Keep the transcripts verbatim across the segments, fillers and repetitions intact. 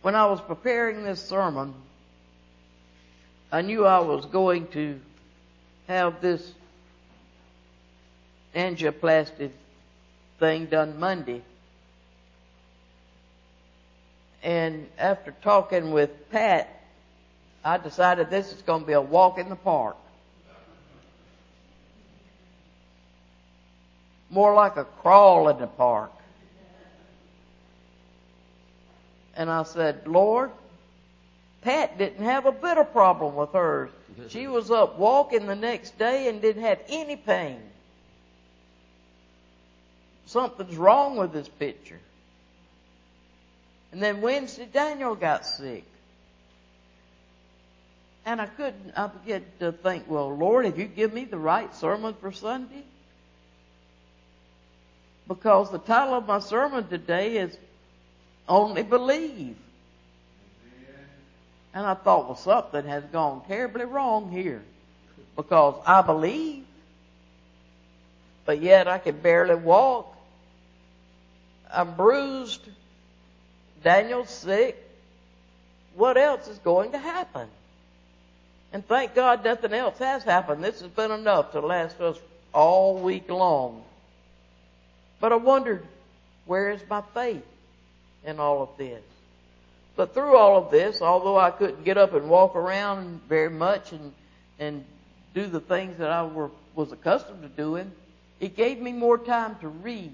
when I was preparing this sermon, I knew I was going to have this angioplasty thing done Monday. And after talking with Pat, I decided this is going to be a walk in the park. More like a crawl in the park. And I said, Lord, Pat didn't have a bit of problem with hers. She was up walking the next day and didn't have any pain. Something's wrong with this picture. And then Wednesday, Daniel got sick. And I couldn't, I began to think, well, Lord, have you given me the right sermon for Sunday? Because the title of my sermon today is Only Believe. And I thought, well, something has gone terribly wrong here. Because I believe, but yet I can barely walk. I'm bruised. Daniel's sick. What else is going to happen? And thank God nothing else has happened. This has been enough to last us all week long. But I wondered, where is my faith in all of this? But through all of this, although I couldn't get up and walk around very much and, and do the things that I were, was accustomed to doing, it gave me more time to read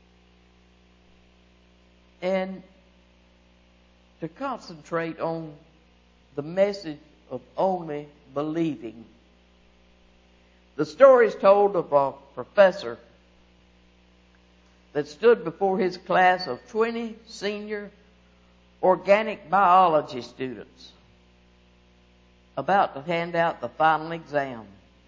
and to concentrate on the message of only believing. The story is told of a professor that stood before his class of twenty senior organic biology students about to hand out the final exam.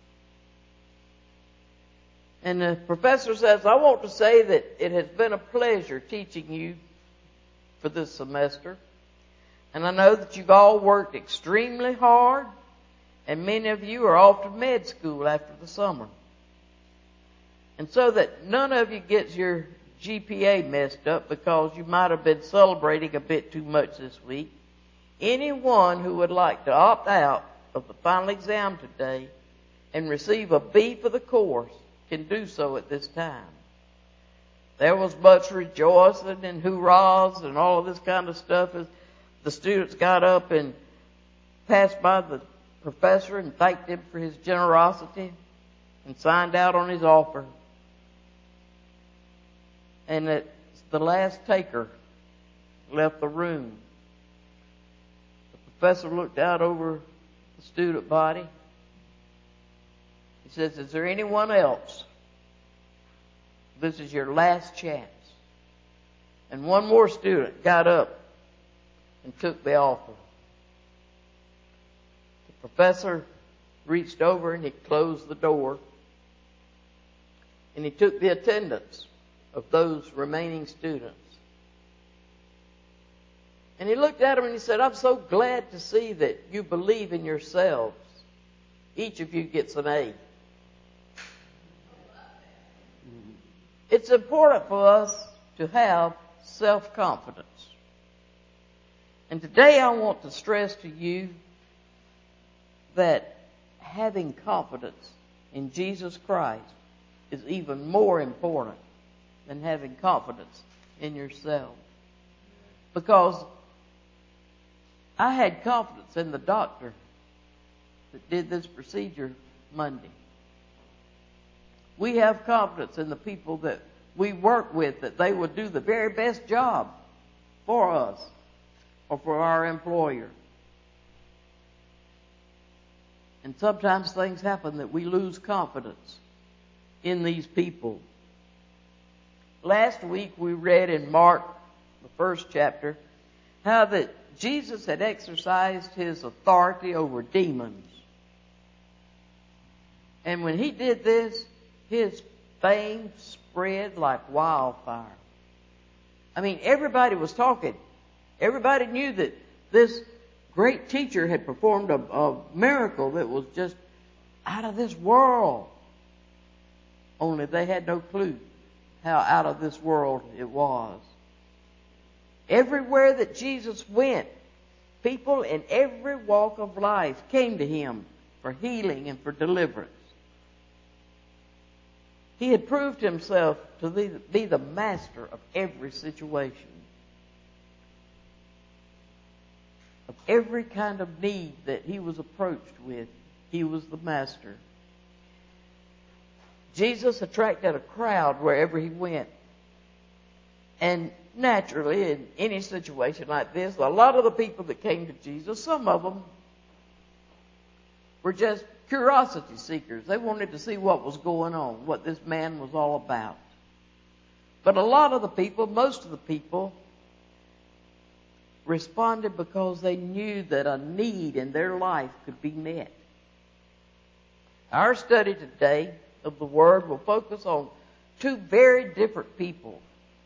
And the professor says, I want to say that it has been a pleasure teaching you for this semester. And I know that you've all worked extremely hard, and many of you are off to med school after the summer. And so that none of you gets your G P A messed up because you might have been celebrating a bit too much this week, anyone who would like to opt out of the final exam today and receive a B for the course can do so at this time. There was much rejoicing and hurrahs and all of this kind of stuff as the students got up and passed by the professor and thanked him for his generosity and signed out on his offer. And that the last taker left the room. The professor looked out over the student body. He says, is there anyone else? This is your last chance. And one more student got up and took the offer. The professor reached over and he closed the door. And he took the attendance of those remaining students. And he looked at them and he said, I'm so glad to see that you believe in yourselves. Each of you gets an A. It's important for us to have self-confidence. And today I want to stress to you that having confidence in Jesus Christ is even more important than having confidence in yourself. Because I had confidence in the doctor that did this procedure Monday. We have confidence in the people that we work with that they would do the very best job for us or for our employer. And sometimes things happen that we lose confidence in these people. Last week we read in Mark, the first chapter, how that Jesus had exercised his authority over demons. And when he did this, his fame spread like wildfire. I mean, everybody was talking. Everybody knew that this great teacher had performed a, a miracle that was just out of this world. Only they had no clue how out of this world it was. Everywhere that Jesus went, people in every walk of life came to him for healing and for deliverance. He had proved himself to be the master of every situation, of every kind of need that he was approached with. He was the master. Jesus attracted a crowd wherever he went. And naturally, in any situation like this, a lot of the people that came to Jesus, some of them were just curiosity seekers. They wanted to see what was going on, what this man was all about. But a lot of the people, most of the people, responded because they knew that a need in their life could be met. Our study today of the Word will focus on two very different people,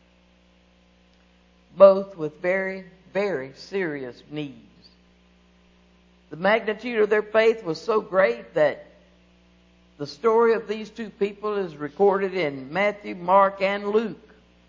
both with very, very serious needs. The magnitude of their faith was so great that the story of these two people is recorded in Matthew, Mark, and Luke.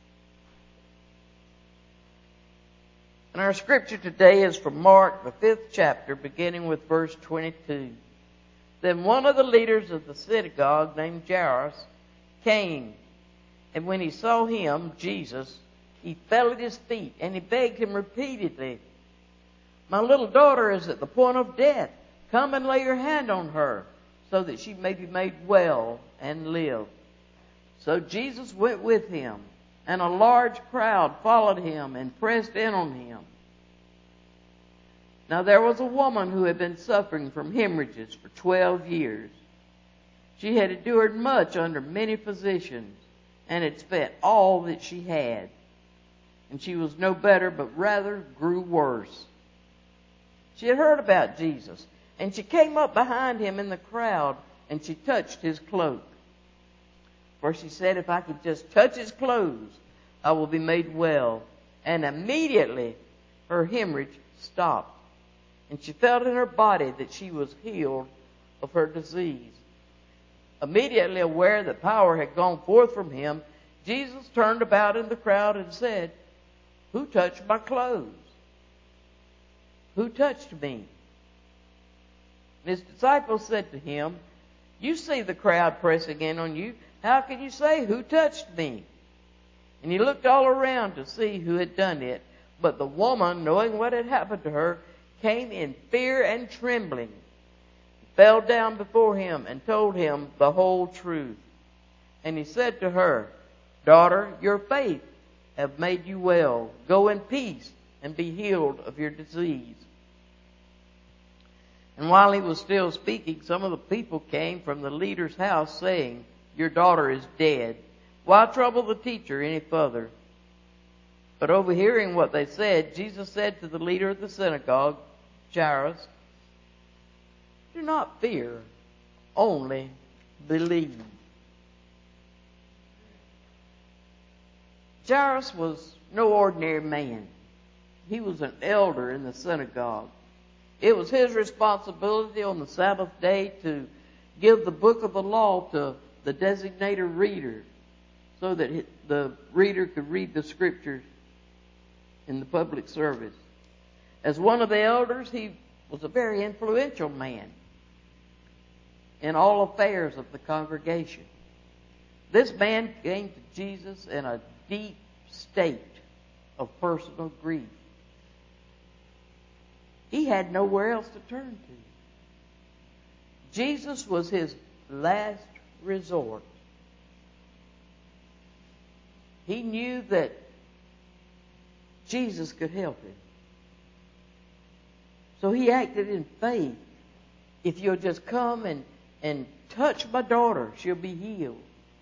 And our scripture today is from Mark, the fifth chapter, beginning with verse twenty-two. Then one of the leaders of the synagogue, named Jairus, came, and when he saw him, Jesus, he fell at his feet, and he begged him repeatedly, "My little daughter is at the point of death. Come and lay your hand on her, so that she may be made well and live." So Jesus went with him, and a large crowd followed him and pressed in on him. Now there was a woman who had been suffering from hemorrhages for twelve years. She had endured much under many physicians, and had spent all that she had. And she was no better, but rather grew worse. She had heard about Jesus, and she came up behind him in the crowd, and she touched his cloak. For she said, "If I could just touch his clothes, I will be made well." And immediately her hemorrhage stopped, and she felt in her body that she was healed of her disease. Immediately aware that power had gone forth from him, Jesus turned about in the crowd and said, "Who touched my clothes? Who touched me?" His disciples said to him, "You see the crowd pressing in on you. How can you say, 'Who touched me?'" And he looked all around to see who had done it. But the woman, knowing what had happened to her, came in fear and trembling, fell down before him, and told him the whole truth. And he said to her, "Daughter, your faith hath made you well. Go in peace and be healed of your disease." And while he was still speaking, some of the people came from the leader's house, saying, "Your daughter is dead. Why trouble the teacher any further?" But overhearing what they said, Jesus said to the leader of the synagogue, Jairus, "Do not fear, only believe." Jairus was no ordinary man. He was an elder in the synagogue. It was his responsibility on the Sabbath day to give the book of the law to the designated reader, so that the reader could read the scriptures in the public service. As one of the elders, he was a very influential man in all affairs of the congregation. This man came to Jesus in a deep state of personal grief. He had nowhere else to turn to. Jesus was his last resort. He knew that Jesus could help him. So he acted in faith. "If you'll just come and, and touch my daughter, she'll be healed."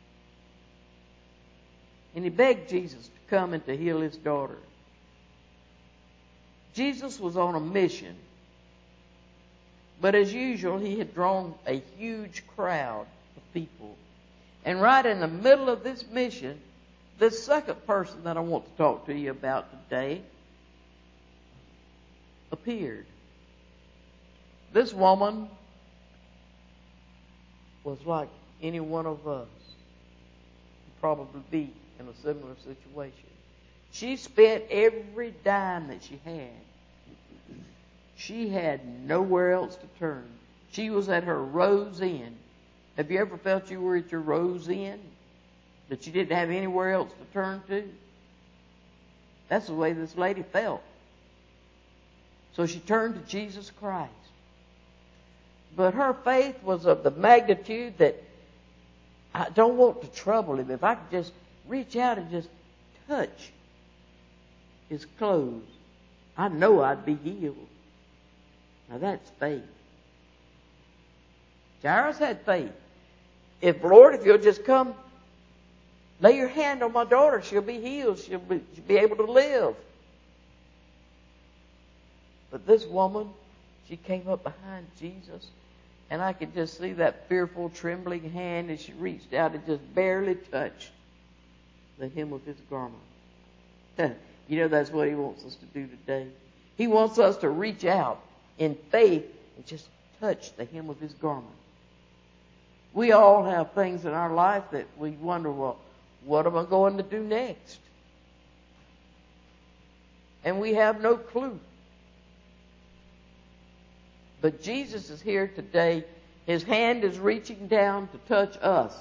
And he begged Jesus to come and to heal his daughter. Jesus was on a mission. But as usual, he had drawn a huge crowd of people. And right in the middle of this mission, this second person that I want to talk to you about today appeared. This woman was like any one of us, probably be in a similar situation. She spent every dime that she had. She had nowhere else to turn. She was at her rose end. Have you ever felt you were at your rose end? That you didn't have anywhere else to turn to? That's the way this lady felt. So she turned to Jesus Christ. But her faith was of the magnitude that I don't want to trouble him. If I could just reach out and just touch his clothes, I know I'd be healed. Now that's faith. Jairus had faith. If, Lord, if you'll just come, lay your hand on my daughter, she'll be healed. She'll be, she'll be able to live. But this woman, she came up behind Jesus, and I could just see that fearful, trembling hand as she reached out and just barely touched the hem of his garment. You know, that's what he wants us to do today. He wants us to reach out in faith and just touch the hem of his garment. We all have things in our life that we wonder, well, what am I going to do next? And we have no clue. But Jesus is here today. His hand is reaching down to touch us.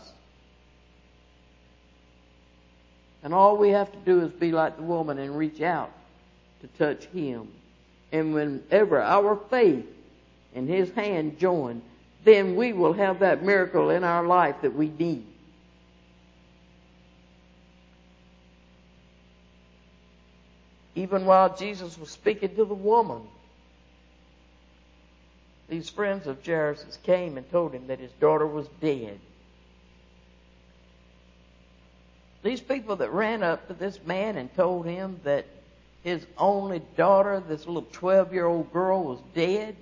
And all we have to do is be like the woman and reach out to touch him. And whenever our faith and his hand join, then we will have that miracle in our life that we need. Even while Jesus was speaking to the woman, these friends of Jairus came and told him that his daughter was dead. These people that ran up to this man and told him that his only daughter, this little twelve-year-old girl, was dead,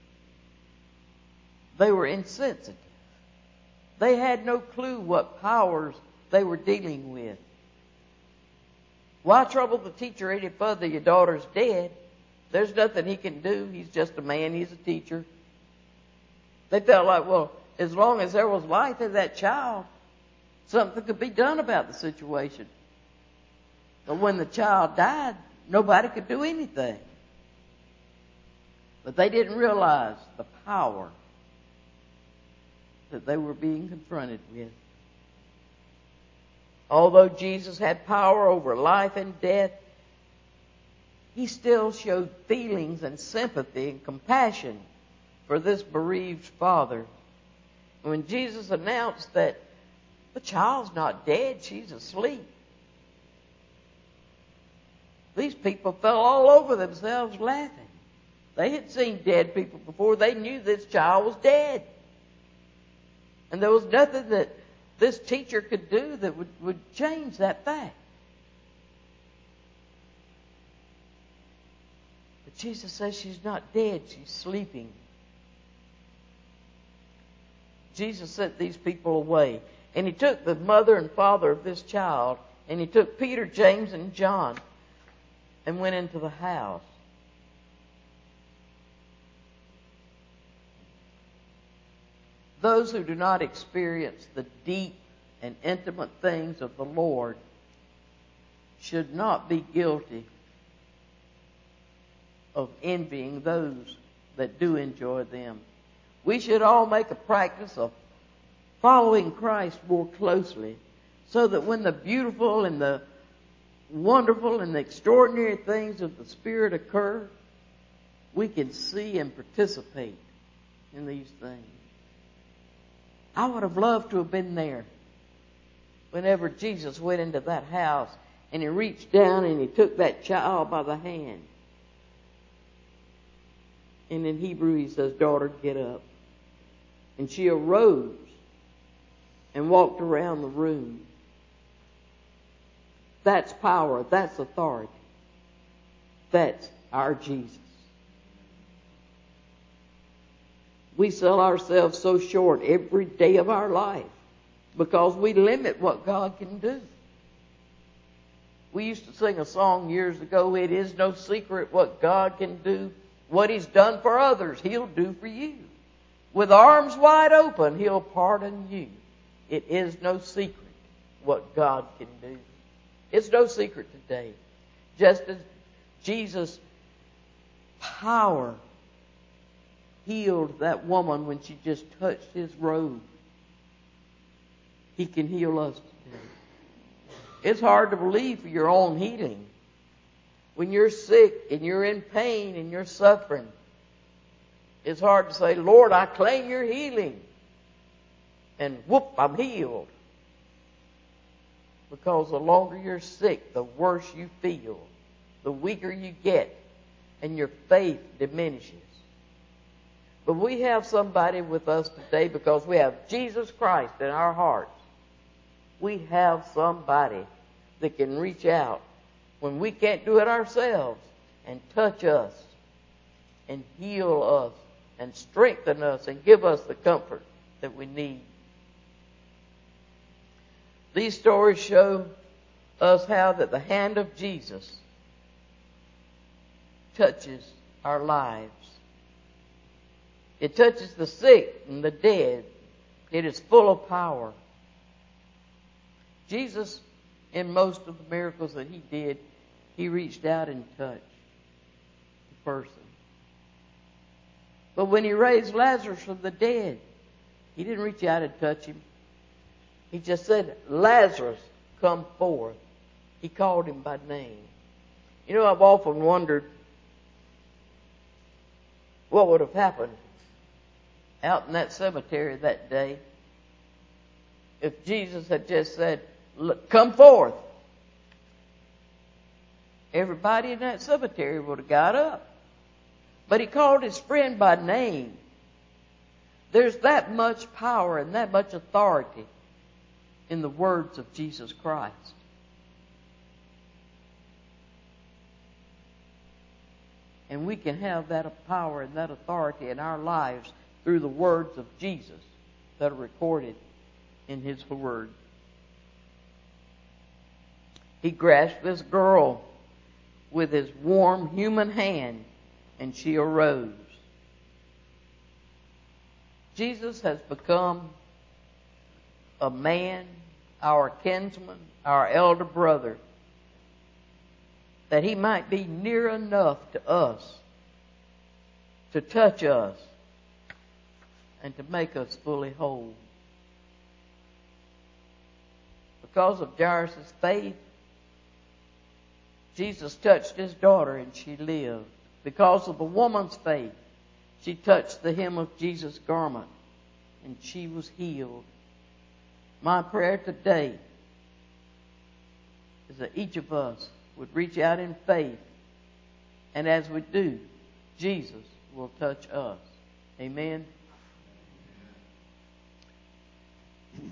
they were insensitive. They had no clue what powers they were dealing with. Why trouble the teacher any further? Your daughter's dead. There's nothing he can do. He's just a man. He's a teacher. They felt like, well, as long as there was life in that child, something could be done about the situation. But when the child died, nobody could do anything. But they didn't realize the power that they were being confronted with. Although Jesus had power over life and death, he still showed feelings and sympathy and compassion for this bereaved father. When Jesus announced that the child's not dead, she's asleep, these people fell all over themselves laughing. They had seen dead people before. They knew this child was dead. And there was nothing that this teacher could do that would, would change that fact. But Jesus says she's not dead, she's sleeping. Jesus sent these people away. And he took the mother and father of this child, and he took Peter, James, and John, and went into the house. Those who do not experience the deep and intimate things of the Lord should not be guilty of envying those that do enjoy them. We should all make a practice of following Christ more closely, so that when the beautiful and the wonderful and the extraordinary things of the Spirit occur, we can see and participate in these things. I would have loved to have been there whenever Jesus went into that house and he reached down and he took that child by the hand. And in Hebrew he says, "Daughter, get up." And she arose and walked around the room. That's power. That's authority. That's our Jesus. We sell ourselves so short every day of our life because we limit what God can do. We used to sing a song years ago, "It is no secret what God can do. What he's done for others, he'll do for you. With arms wide open, he'll pardon you." It is no secret what God can do. It's no secret today. Just as Jesus' power healed that woman when she just touched his robe, he can heal us today. It's hard to believe for your own healing. When you're sick and you're in pain and you're suffering, it's hard to say, Lord, I claim your healing. And whoop, I'm healed. Because the longer you're sick, the worse you feel, the weaker you get, and your faith diminishes. But we have somebody with us today because we have Jesus Christ in our hearts. We have somebody that can reach out when we can't do it ourselves and touch us and heal us and strengthen us and give us the comfort that we need. These stories show us how that the hand of Jesus touches our lives. It touches the sick and the dead. It is full of power. Jesus, in most of the miracles that he did, he reached out and touched the person. But when he raised Lazarus from the dead, he didn't reach out and touch him. He just said, Lazarus, come forth. He called him by name. You know, I've often wondered what would have happened out in that cemetery that day if Jesus had just said, look, come forth. Everybody in that cemetery would have got up. But he called his friend by name. There's that much power and that much authority in the words of Jesus Christ. And we can have that power and that authority in our lives through the words of Jesus that are recorded in his word. He grasped this girl with his warm human hand, and she arose. Jesus has become a man, our kinsman, our elder brother, that he might be near enough to us to touch us and to make us fully whole. Because of Jairus' faith, Jesus touched his daughter and she lived. Because of the woman's faith, she touched the hem of Jesus' garment and she was healed. My prayer today is that each of us would reach out in faith, and as we do, Jesus will touch us. Amen.